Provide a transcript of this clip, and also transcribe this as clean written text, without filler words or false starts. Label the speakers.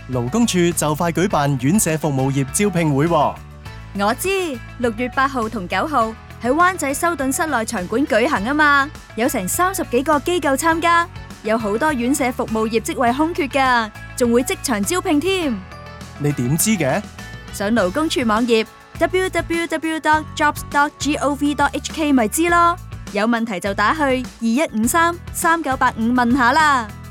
Speaker 1: 勞工處就快舉辦院舍服務業招聘會喎。
Speaker 2: 我知6月8號同9號喺灣仔修頓室內場館舉行啊嘛，有成30幾個機構參加，有好多院舍服務業職位空缺㗎，仲會即場招聘添。
Speaker 1: 你點知嘅？
Speaker 2: 上勞工處網頁 www.jobs.gov.hk 咪知咯，有問題就打去2153-3985問下啦。